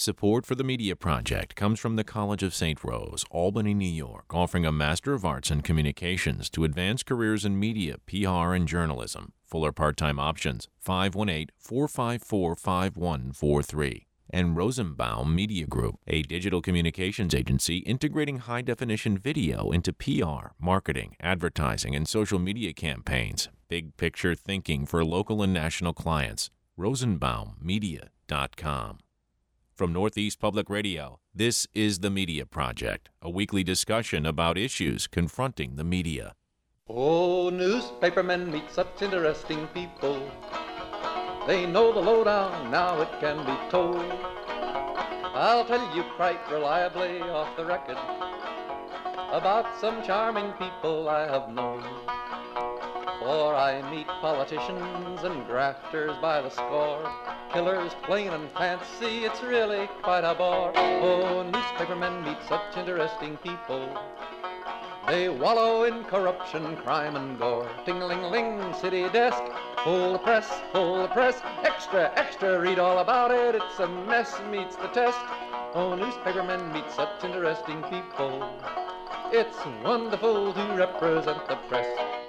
Support for the Media Project comes from the College of St. Rose, Albany, New York, offering a Master of Arts in Communications to advance careers in media, PR, and journalism. Full or part-time options, 518-454-5143. And Rosenbaum Media Group, a digital communications agency integrating high-definition video into PR, marketing, advertising, and social media campaigns. Big picture thinking for local and national clients. RosenbaumMedia.com. From Northeast Public Radio, this is The Media Project, a weekly discussion about issues confronting the media. Oh, newspapermen meet such interesting people. They know the lowdown, now it can be told. I'll tell you quite reliably off the record about some charming people I have known. For I meet politicians and grafters by the score, killers plain and fancy, it's really quite a bore. Oh, newspapermen meet such interesting people. They wallow in corruption, crime, and gore. Ting-a-ling-ling, city desk, full of press, extra, extra, read all about it, it's a mess, meets the test. Oh, newspapermen meet such interesting people. It's wonderful to represent the press.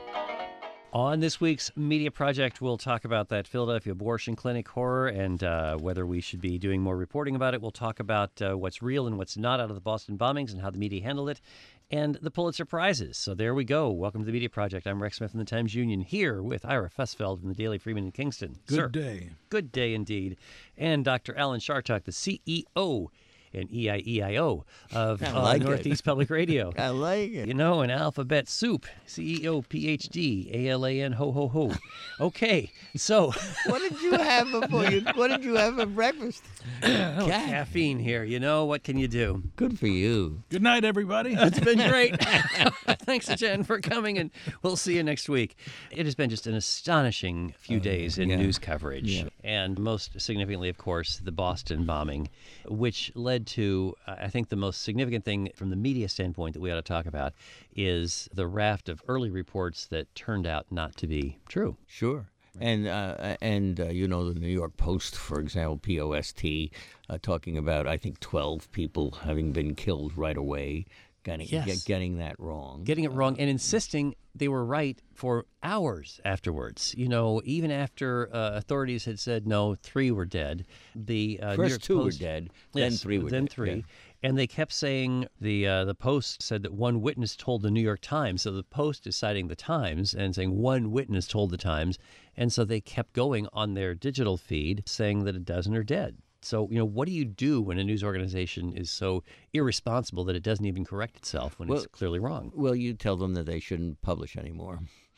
On this week's Media Project, we'll talk about that Philadelphia abortion clinic horror and whether we should be doing more reporting about it. We'll talk about what's real and what's not out of the Boston bombings and how the media handled it, and the Pulitzer Prizes. So there we go. Welcome to the Media Project. I'm Rex Smith from the Times-Union, here with Ira Fussfeld from the Daily Freeman in Kingston. Good day. Good day indeed. And Dr. Alan Chartock, the CEO and EIEIO of Northeast Public Radio. I like it. You know, an alphabet soup. CEO, PhD, ALAN, ho, ho, ho. Okay, so. What did you have before you? What did you have for breakfast? Caffeine here. You know, what can you do? Good for you. Good night, everybody. It's been great. Thanks again for coming, and we'll see you next week. It has been just an astonishing few days in news coverage, and most significantly, of course, the Boston bombing, which led to, I think the most significant thing from the media standpoint that we ought to talk about is the raft of early reports that turned out not to be true. Sure. And you know, the New York Post, for example, POST, talking about, I think, 12 people having been killed right away, getting that wrong. Getting it wrong and insisting they were right for hours afterwards. You know, even after authorities had said, no, 3 were dead. The First 2 were dead, then 3 were dead. Then 3. Yeah. And they kept saying, the Post said that one witness told the New York Times. So the Post is citing the Times and saying one witness told the Times. And so they kept going on their digital feed saying that a dozen are dead. So, you know, what do you do when a news organization is so irresponsible that it doesn't even correct itself when it's clearly wrong? Well, you tell them that they shouldn't publish anymore.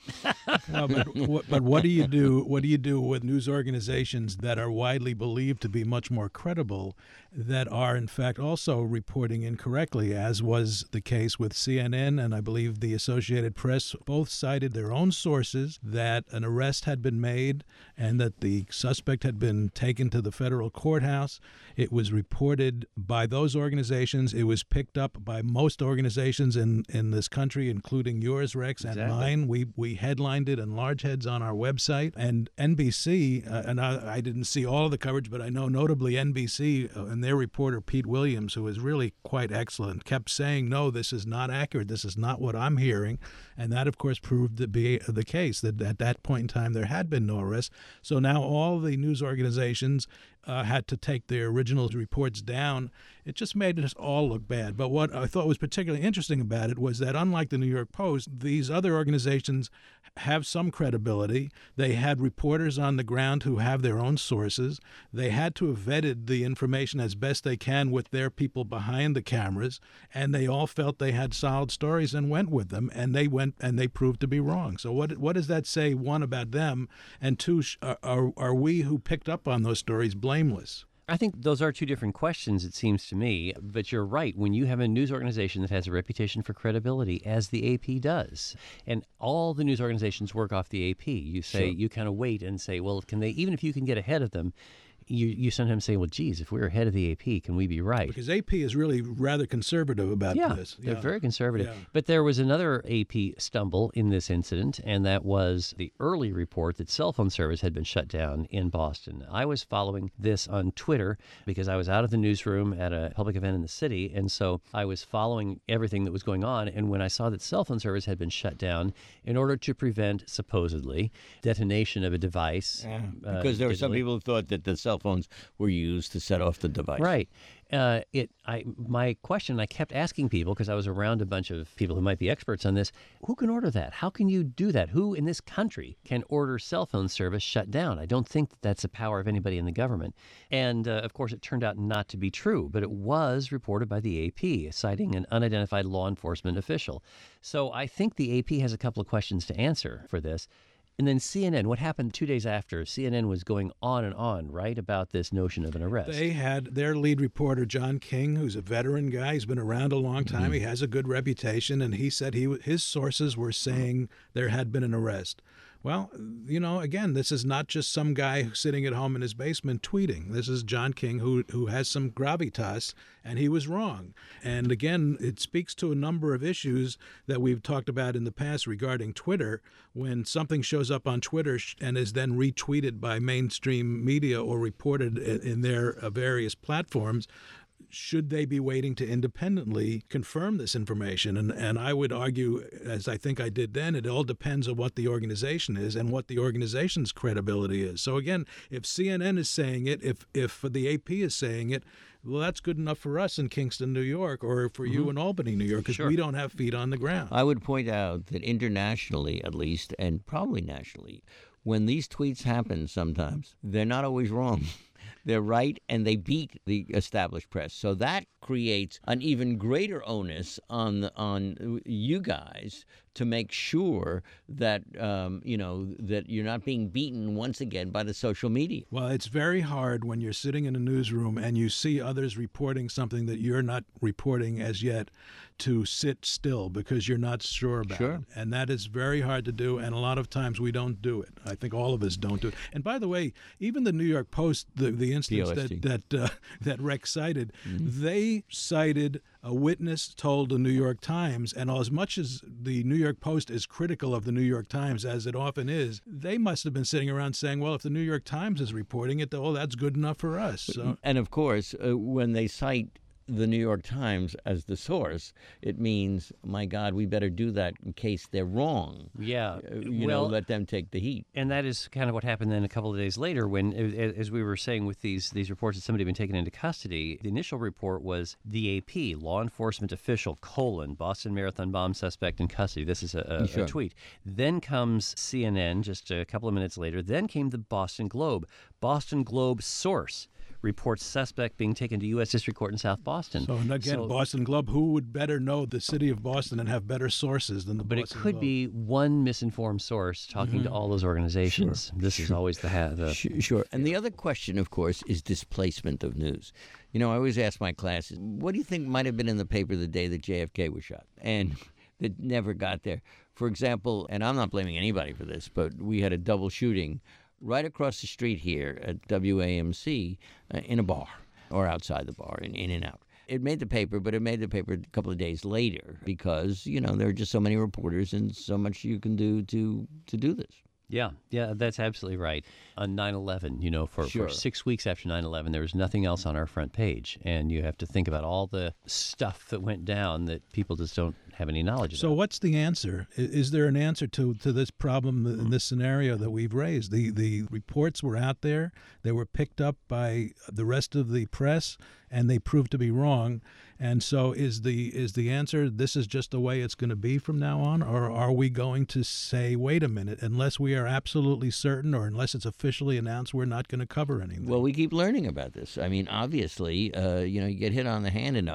No, but what do you do? What do you do with news organizations that are widely believed to be much more credible, that are in fact also reporting incorrectly, as was the case with CNN and I believe the Associated Press? Both cited their own sources that an arrest had been made and that the suspect had been taken to the federal courthouse. It was reported by those organizations. It was picked up by most organizations in this country, including yours, Rex, and mine. We headlined it in large heads on our website. And NBC, and I didn't see all of the coverage, but I know notably NBC and their reporter, Pete Williams, who is really quite excellent, kept saying, no, this is not accurate. This is not what I'm hearing. And that, of course, proved to be the case, that at that point in time there had been no arrest. So now all the news organizations had to take their original reports down. It just made us all look bad. But what I thought was particularly interesting about it was that, unlike the New York Post, these other organizations have some credibility. They had reporters on the ground who have their own sources. They had to have vetted the information as best they can with their people behind the cameras, and they all felt they had solid stories and went with them, and they went and they proved to be wrong. So what does that say, one, about them, and two, are we who picked up on those stories blameless? I think those are two different questions, it seems to me. But you're right. When you have a news organization that has a reputation for credibility, as the AP does, and all the news organizations work off the AP, you say, you kind of wait and say, well, can they, even if you can get ahead of them, you sometimes say, well, geez, if we're ahead of the AP, can we be right? Because AP is really rather conservative about this. They're very conservative. Yeah. But there was another AP stumble in this incident, and that was the early report that cell phone service had been shut down in Boston. I was following this on Twitter because I was out of the newsroom at a public event in the city, and so I was following everything that was going on. And when I saw that cell phone service had been shut down in order to prevent, supposedly, detonation of a device. Because there were some people who thought that the cell phones were used to set off the device. Right. My question, I kept asking people, because I was around a bunch of people who might be experts on this, who can order that? How can you do that? Who in this country can order cell phone service shut down? I don't think that's a power of anybody in the government. And, of course, it turned out not to be true, but it was reported by the AP, citing an unidentified law enforcement official. So I think the AP has a couple of questions to answer for this. And then CNN, what happened 2 days after? CNN was going on, right, about this notion of an arrest. They had their lead reporter, John King, who's a veteran guy. He's been around a long time. He has a good reputation, and he said his sources were saying there had been an arrest. Well, again, this is not just some guy sitting at home in his basement tweeting. This is John King who has some gravitas, and he was wrong. And again, it speaks to a number of issues that we've talked about in the past regarding Twitter. When something shows up on Twitter and is then retweeted by mainstream media or reported in their various platforms, should they be waiting to independently confirm this information? And I would argue, as I think I did then, it all depends on what the organization is and what the organization's credibility is. So again, if CNN is saying it, if the AP is saying it, well, that's good enough for us in Kingston, New York, or for you in Albany, New York, because we don't have feet on the ground. I would point out that internationally, at least, and probably nationally, when these tweets happen sometimes, they're not always wrong. They're right, and they beat the established press. So that creates an even greater onus on you guys to make sure that that you're not being beaten once again by the social media. Well, it's very hard when you're sitting in a newsroom and you see others reporting something that you're not reporting as yet, to sit still because you're not sure about it. And that is very hard to do, and a lot of times we don't do it. I think all of us don't do it. And by the way, even the New York Post, the instance that Rex cited, they cited a witness told the New York Times, and as much as the New York Post is critical of the New York Times, as it often is, they must have been sitting around saying, well, if the New York Times is reporting it, well, that's good enough for us. So. And of course, when they cite the New York Times as the source, it means, my God, we better do that in case they're wrong. Yeah. Let them take the heat. And that is kind of what happened then a couple of days later when, as we were saying with these reports that somebody had been taken into custody, the initial report was the AP, law enforcement official, Boston Marathon bomb suspect in custody. This is a tweet. Then comes CNN just a couple of minutes later. Then came the Boston Globe. Boston Globe source reports suspect being taken to U.S. District Court in South Boston. So, and again, Boston Globe, who would better know the city of Boston and have better sources than the Boston Globe? But it could be one misinformed source talking to all those organizations. This is always the... Sure. And the other question, of course, is displacement of news. I always ask my classes, what do you think might have been in the paper the day that JFK was shot? And that never got there. For example, and I'm not blaming anybody for this, but we had a double shooting right across the street here at WAMC in a bar or outside the bar, in and out. It made the paper, but it made the paper a couple of days later because, there are just so many reporters and so much you can do to do this. Yeah, that's absolutely right. On 9/11, for 6 weeks after 9/11, there was nothing else on our front page. And you have to think about all the stuff that went down that people just don't have any knowledge of. So what's the answer? Is there an answer to this problem in this scenario that we've raised? The reports were out there. They were picked up by the rest of the press, and they proved to be wrong. And so is the answer, this is just the way it's going to be from now on? Or are we going to say, wait a minute, unless we are absolutely certain or unless it's officially announced, we're not going to cover anything? Well, we keep learning about this. I mean, obviously, you get hit on the hand enough,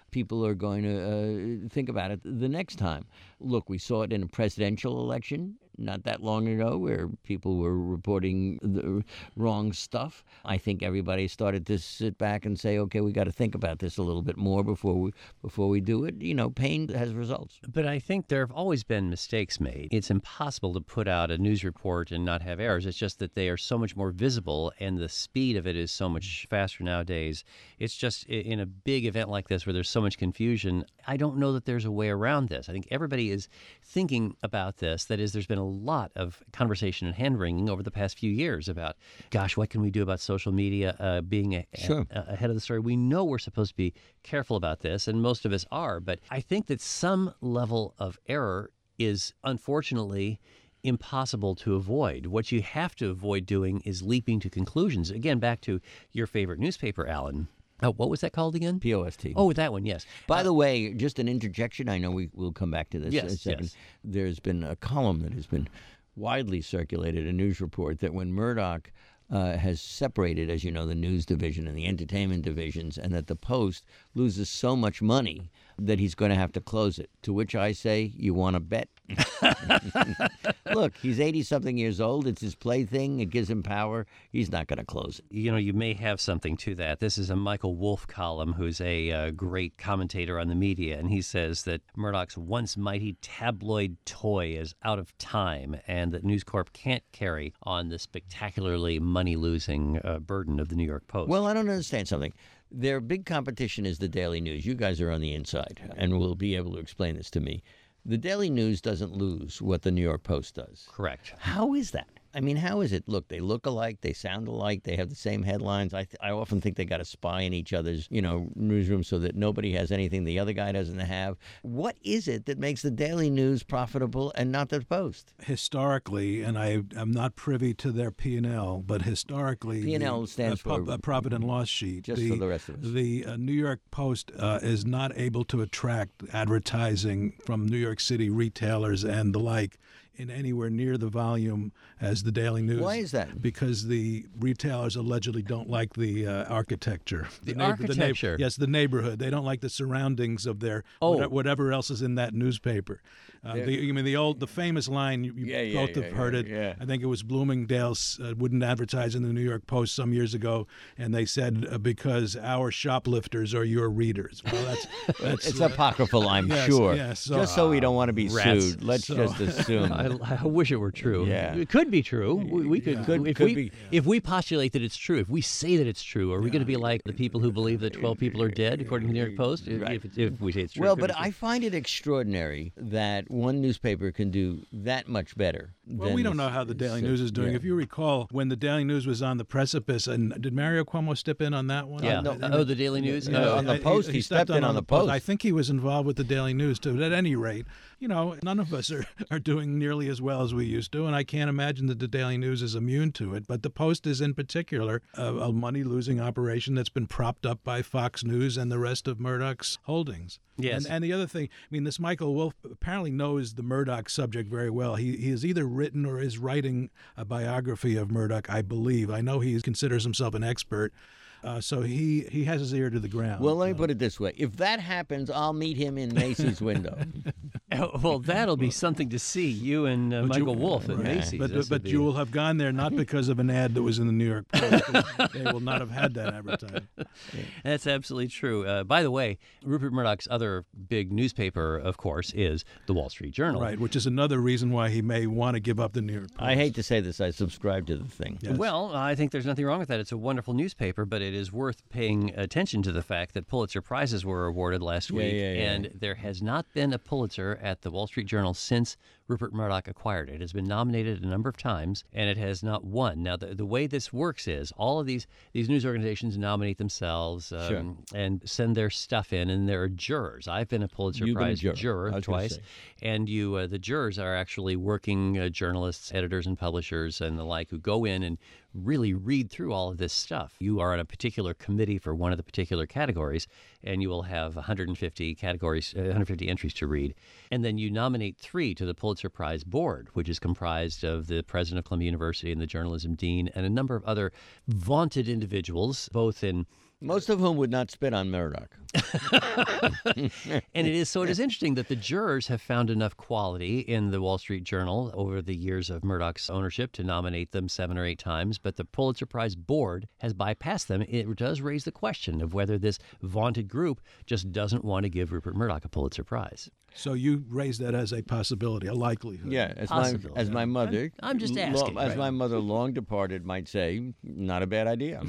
people are going to think about it the next time. Look, we saw it in a presidential election not that long ago where people were reporting the wrong stuff. I think everybody started to sit back and say, okay, we got to think about this a little bit more before we do it. You know, pain has results. But I think there have always been mistakes made. It's impossible to put out a news report and not have errors. It's just that they are so much more visible and the speed of it is so much faster nowadays. It's just in a big event like this where there's so much confusion, I don't know that there's a way around this. I think everybody is thinking about this. That is, there's been a lot of conversation and hand-wringing over the past few years about, gosh, what can we do about social media being ahead of the story? We know we're supposed to be careful about this, and most of us are, but I think that some level of error is unfortunately impossible to avoid. What you have to avoid doing is leaping to conclusions. Again, back to your favorite newspaper, Alan. Oh, what was that called again? POST. Oh, that one, yes. By the way, just an interjection. I know we'll come back to this in a second. Yes. There's been a column that has been widely circulated, a news report, that when Murdoch has separated, as you know, the news division and the entertainment divisions, and that the Post loses so much money that he's going to have to close it. To which I say, you want to bet? Look, he's 80-something years old. It's his plaything. It gives him power. He's not going to close it. You know, you may have something to that. This is a Michael Wolff column, who's a great commentator on the media, and he says that Murdoch's once mighty tabloid toy is out of time and that News Corp can't carry on the spectacularly money-losing burden of the New York Post. Well, I don't understand something. Their big competition is the Daily News. You guys are on the inside and will be able to explain this to me. The Daily News doesn't lose what the New York Post does. Correct. How is that? I mean, how is it? Look, they look alike, they sound alike, they have the same headlines. I often think they got to spy in each other's, newsrooms so that nobody has anything the other guy doesn't have. What is it that makes the Daily News profitable and not the Post? Historically, and I'm not privy to their P&L, but historically, P&L stands for profit and loss sheet. Just for the rest of us. The New York Post is not able to attract advertising from New York City retailers and the like in anywhere near the volume as the Daily News. Why is that? Because the retailers allegedly don't like the architecture. Architecture? Yes, the neighborhood. They don't like the surroundings of their whatever else is in that newspaper. The famous line, you both have heard it. Yeah. I think it was Bloomingdale's wouldn't advertise in the New York Post some years ago, and they said because our shoplifters are your readers. Well, that's it's apocryphal, I'm sure. Yes, just so we don't want to be rats. sued. Let's just assume. I wish it were true. Yeah. It could be true. We could be. If we postulate that it's true, if we say that it's true, are we going to be like the people who believe that 12 people are dead, according to the New York Post? Right. If we say it's true. Well, but I find it extraordinary that one newspaper can do that much better. Well, we don't know how the Daily News is doing. Yeah. If you recall, when the Daily News was on the precipice, and did Mario Cuomo step in on that one? Yeah. The Daily News? On the Post, he stepped in on the Post. I think he was involved with the Daily News, too. But at any rate, none of us are doing nearly as well as we used to, and I can't imagine that the Daily News is immune to it. But the Post is, in particular, a money-losing operation that's been propped up by Fox News and the rest of Murdoch's holdings. Yes. And the other thing, this Michael Wolff apparently knows the Murdoch subject very well. He has either written or is writing a biography of Murdoch, I believe. I know he considers himself an expert. So he has his ear to the ground. Well, let me put it this way. If that happens, I'll meet him in Macy's window. Well, that'll be something to see, you and Michael Wolff at Macy's. But you will have gone there not because of an ad that was in the New York Post. They will not have had that advertising. That's absolutely true. By the way, Rupert Murdoch's other big newspaper, of course, is the Wall Street Journal. Right, which is another reason why he may want to give up the New York Post. I hate to say this. I subscribe to the thing. Yes. Well, I think there's nothing wrong with that. It's a wonderful newspaper, but it is worth paying attention to the fact that Pulitzer Prizes were awarded last week, and there has not been a Pulitzer at the Wall Street Journal since Rupert Murdoch acquired it. It has been nominated a number of times, and it has not won. Now, the way this works is all of these news organizations nominate themselves and send their stuff in, and there are jurors. I've been a Pulitzer Prize juror twice, and the jurors are actually working journalists, editors, and publishers, and the like, who go in and really read through all of this stuff. You are on a particular committee for one of the particular categories, and you will have 150 categories, 150 entries to read. And then you nominate 3 to the Pulitzer Prize board, which is comprised of the president of Columbia University and the journalism dean and a number of other vaunted individuals, both in... Most of whom would not spit on Murdoch. And it is interesting that the jurors have found enough quality in the Wall Street Journal over the years of Murdoch's ownership to nominate them 7 or 8 times, but the Pulitzer Prize board has bypassed them. It does raise the question of whether this vaunted group just doesn't want to give Rupert Murdoch a Pulitzer Prize. So you raise that as a possibility, a likelihood. Yeah, as my mother, I'm just asking. My mother, long departed, might say, not a bad idea.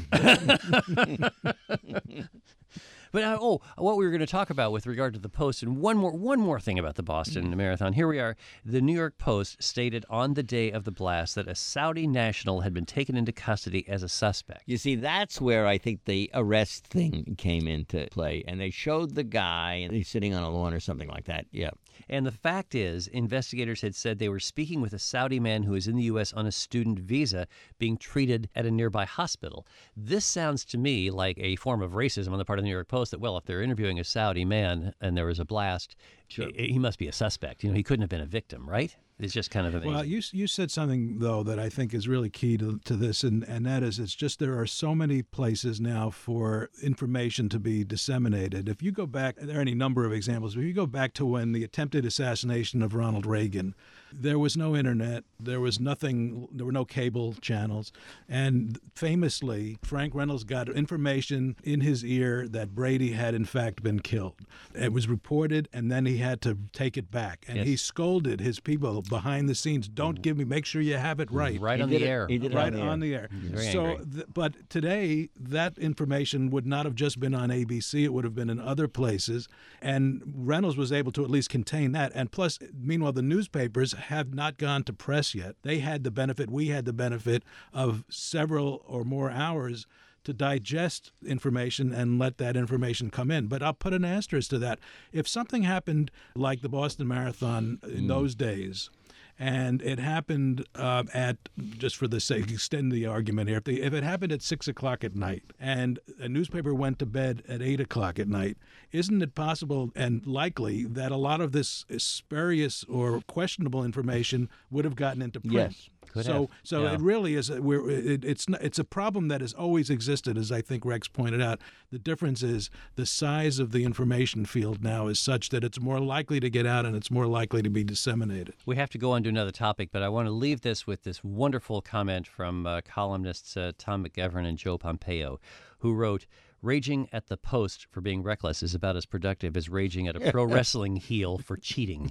But what we were going to talk about with regard to the Post, and one more thing about the Boston Marathon. Here we are. The New York Post stated on the day of the blast that a Saudi national had been taken into custody as a suspect. You see, that's where I think the arrest thing came into play, and they showed the guy, and he's sitting on a lawn or something like that. Yeah. And the fact is, investigators had said they were speaking with a Saudi man who is in the U.S. on a student visa being treated at a nearby hospital. This sounds to me like a form of racism on the part of the New York Post that, well, if they're interviewing a Saudi man and there was a blast, he must be a suspect. He couldn't have been a victim, right? It's just kind of amazing. Well, you said something, though, that I think is really key to this, and that is it's just there are so many places now for information to be disseminated. If you go back, there are any number of examples, but if you go back to when the attempted assassination of Ronald Reagan, there was no internet, there was nothing, there were no cable channels, and famously, Frank Reynolds got information in his ear that Brady had in fact been killed. It was reported, and then he had to take it back, and he scolded his people behind the scenes. Don't give me, make sure you have it right. Right on the air. He did right on the air. So, but today, that information would not have just been on ABC. It would have been in other places. And Reynolds was able to at least contain that. And plus, meanwhile, the newspapers have not gone to press yet. They had the benefit, we had the benefit of several or more hours to digest information and let that information come in. But I'll put an asterisk to that. If something happened like the Boston Marathon in those days, and it happened at, just for the sake, extend the argument here, if it happened at 6 o'clock at night and a newspaper went to bed at 8 o'clock at night, isn't it possible and likely that a lot of this spurious or questionable information would have gotten into print? Yes. So it really is. It's a problem that has always existed, as I think Rex pointed out. The difference is the size of the information field now is such that it's more likely to get out and it's more likely to be disseminated. We have to go on to another topic, but I want to leave this with this wonderful comment from columnists Tom McGovern and Joe Pompeo, who wrote, "Raging at the Post for being reckless is about as productive as raging at a pro wrestling heel for cheating."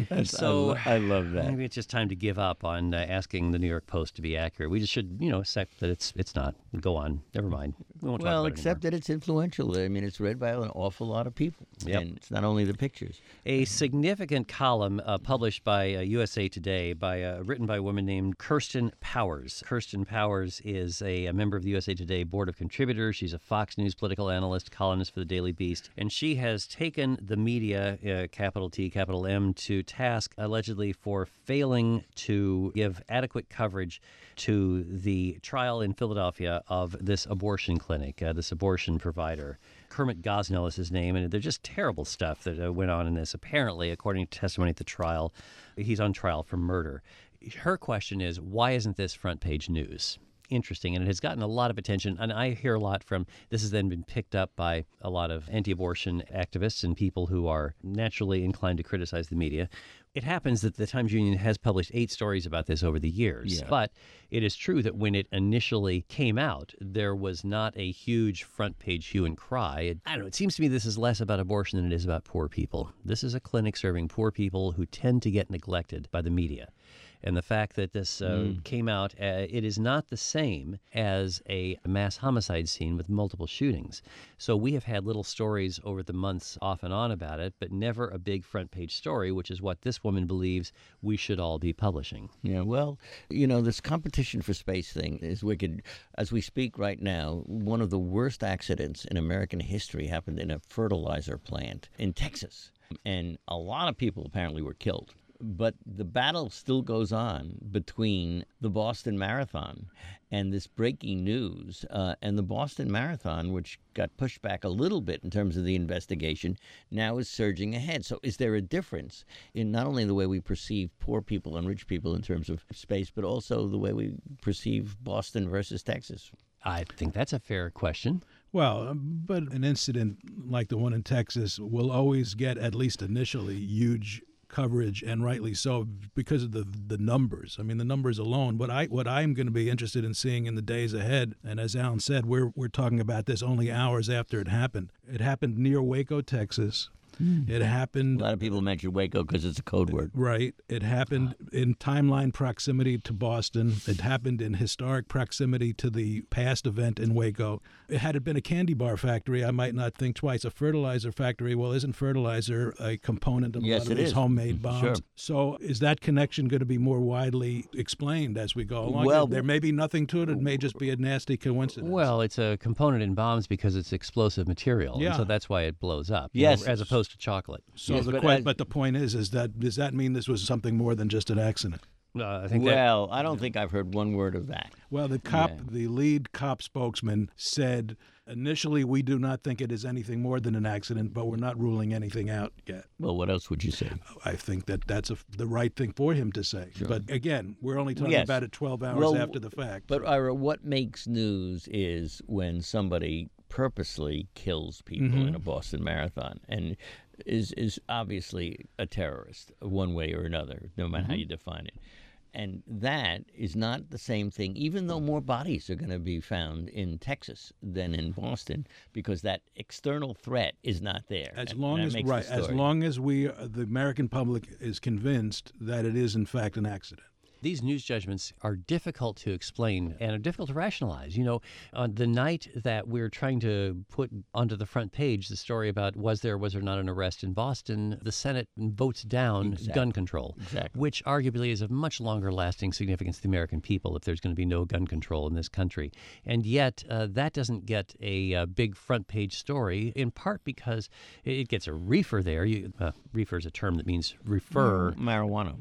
So I love that. Maybe it's just time to give up on asking the New York Post to be accurate. We just should, accept that it's not. Go on. Never mind. We won't talk about it accept anymore. that it's influential. I mean, it's read by an awful lot of people. Yep. And it's not only the pictures. A significant column published by USA Today written by a woman named Kirsten Powers. Kirsten Powers is a member of the USA Today Board of Contributors. She's a Fox News political analyst, columnist for the Daily Beast, and she has taken the media, capital T, capital M, to task allegedly for failing to give adequate coverage to the trial in Philadelphia of this abortion clinic, this abortion provider. Kermit Gosnell is his name, and they're just terrible stuff that went on in this. Apparently, according to testimony at the trial, he's on trial for murder. Her question is, why isn't this front page news? Interesting, and it has gotten a lot of attention, and I hear a lot from this has then been picked up by a lot of anti-abortion activists and people who are naturally inclined to criticize the media. It happens that the Times Union has published 8 stories about this over the years, but it is true that when it initially came out, there was not a huge front page hue and cry. I don't know, it seems to me this is less about abortion than it is about poor people. This is a clinic serving poor people who tend to get neglected by the media. And the fact that this came out, it is not the same as a mass homicide scene with multiple shootings. So we have had little stories over the months off and on about it, but never a big front page story, which is what this woman believes we should all be publishing. Yeah, well, this competition for space thing is wicked. As we speak right now, one of the worst accidents in American history happened in a fertilizer plant in Texas. And a lot of people apparently were killed. But the battle still goes on between the Boston Marathon and this breaking news. And the Boston Marathon, which got pushed back a little bit in terms of the investigation, now is surging ahead. So is there a difference in not only the way we perceive poor people and rich people in terms of space, but also the way we perceive Boston versus Texas? I think that's a fair question. Well, but an incident like the one in Texas will always get, at least initially, huge coverage, and rightly so, because of the numbers. I mean, the numbers alone. What I'm going to be interested in seeing in the days ahead, and as Alan said, we're talking about this only hours after it happened. It happened near Waco, Texas. It happened. A lot of people mention Waco because it's a code word. Right. It happened in timeline proximity to Boston. It happened in historic proximity to the past event in Waco. Had it been a candy bar factory, I might not think twice. A fertilizer factory, well, isn't fertilizer a component of a lot of these homemade bombs? Sure. So is that connection going to be more widely explained as we go along? Well, there may be nothing to it. It may just be a nasty coincidence. Well, it's a component in bombs because it's explosive material. Yeah. And so that's why it blows up. Yes. As opposed to chocolate. So Yes, but the point is that does that mean this was something more than just an accident? I think Well, I don't think I've heard one word of that. Well, the lead cop spokesman said, initially, we do not think it is anything more than an accident, but we're not ruling anything out yet. Well, what else would you say? I think that's the right thing for him to say. Sure. But again, we're only talking Yes. about it 12 hours after the fact. But Ira, what makes news is when somebody purposely kills people in a Boston Marathon and is obviously a terrorist one way or another, no matter how you define it. And that is not the same thing, even though more bodies are going to be found in Texas than in Boston, because that external threat is not there. As And long that as makes the as story. long as the American public is convinced that it is in fact an accident. These news judgments are difficult to explain and are difficult to rationalize. You know, on the night that we're trying to put onto the front page the story about was there not an arrest in Boston, the Senate votes down gun control, which arguably is of much longer lasting significance to the American people if there's going to be no gun control in this country. And yet that doesn't get a big front page story, in part because it gets a reefer there. Reefer is a term that means refer. Marijuana.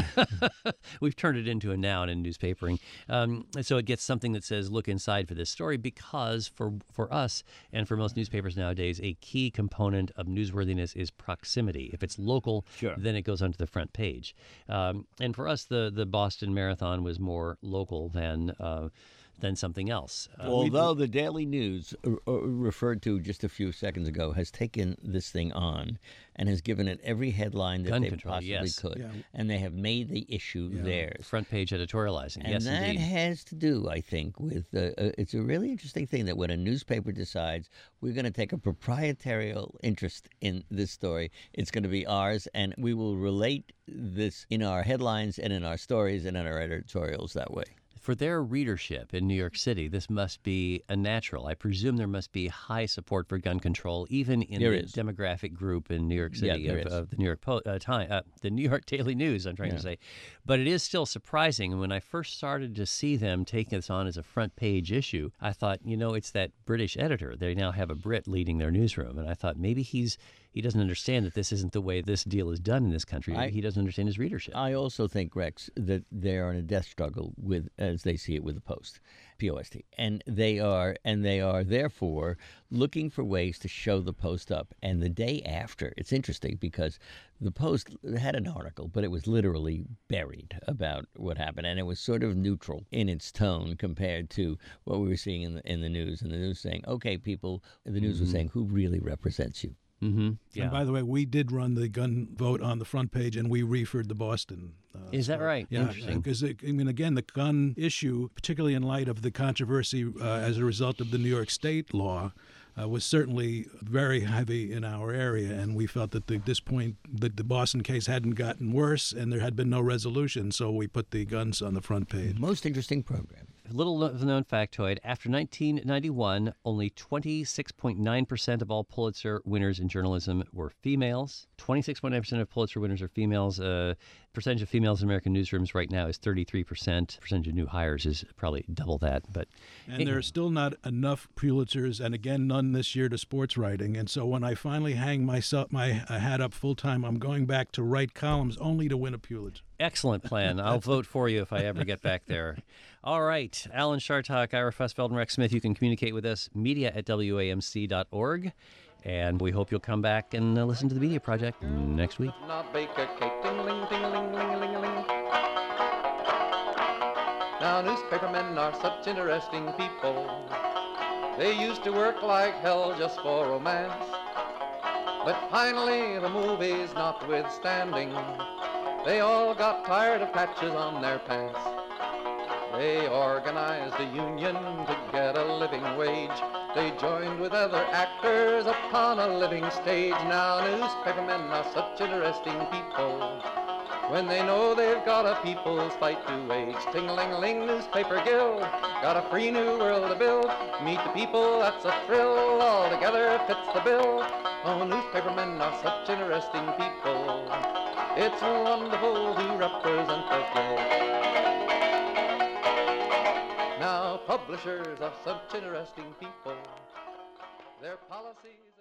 Yeah. We've turned it into a noun in newspapering. So it gets something that says, look inside for this story, because for us and for most newspapers nowadays, a key component of newsworthiness is proximity. If it's local, then it goes onto the front page. And for us, the Boston Marathon was more local than something else. Although the Daily News, referred to just a few seconds ago, has taken this thing on and has given it every headline that they possibly could. Yeah. And they have made the issue theirs. Front page editorializing, And yes, that indeed. has to do, I think, with it's a really interesting thing that when a newspaper decides we're going to take a proprietarial interest in this story, it's going to be ours, and we will relate this in our headlines and in our stories and in our editorials that way. For their readership in New York City, this must be a natural. I presume there must be high support for gun control, even in the demographic group in New York City of the New York the New York Daily News, I'm trying to say. But it is still surprising. And when I first started to see them taking this on as a front page issue, I thought, it's that British editor. They now have a Brit leading their newsroom. And I thought maybe he doesn't understand that this isn't the way this deal is done in this country. He doesn't understand his readership. I also think, Rex, that they are in a death struggle with, as they see it, with the Post, P-O-S-T, and they are therefore looking for ways to show the Post up. And the day after, it's interesting because the Post had an article, but it was literally buried about what happened, and it was sort of neutral in its tone compared to what we were seeing in the news. And the news saying, "Okay, people," the news was saying, "Who really represents you?" Mm-hmm. Yeah. And by the way, we did run the gun vote on the front page, and we referred the Boston. Is that right? Yeah, Interesting. Because, again, the gun issue, particularly in light of the controversy as a result of the New York State law, was certainly very heavy in our area, and we felt that at this point the Boston case hadn't gotten worse, and there had been no resolution, so we put the guns on the front page. Most interesting program. Little known factoid, after 1991, only 26.9% of all Pulitzer winners in journalism were females. 26.9% of Pulitzer winners are females. Percentage of females in American newsrooms right now is 33%. Percentage of new hires is probably double that. And there are still not enough Pulitzers, and again, none this year to sports writing. And so when I finally hang my hat up full-time, I'm going back to write columns only to win a Pulitzer. Excellent plan. I'll vote for you if I ever get back there. All right. Alan Chartock, Ira Fussfeld, and Rex Smith. You can communicate with us, media@wamc.org. And we hope you'll come back and listen to the Media Project next week. Now bake a cake, ting-a-ling, ting-a-ling, ling-a-ling-a-ling. Now newspapermen are such interesting people. They used to work like hell just for romance, but finally the movies notwithstanding, they all got tired of patches on their pants. They organized a union to get a living wage. They joined with other actors upon a living stage. Now newspapermen are such interesting people. When they know they've got a people's fight to wage. Ting-a-ling-a-ling, newspaper guild, got a free new world to build. Meet the people, that's a thrill, all together fits the bill. Oh, newspapermen are such interesting people. It's wonderful to represent the guild. Now, publishers are such interesting people. Their policies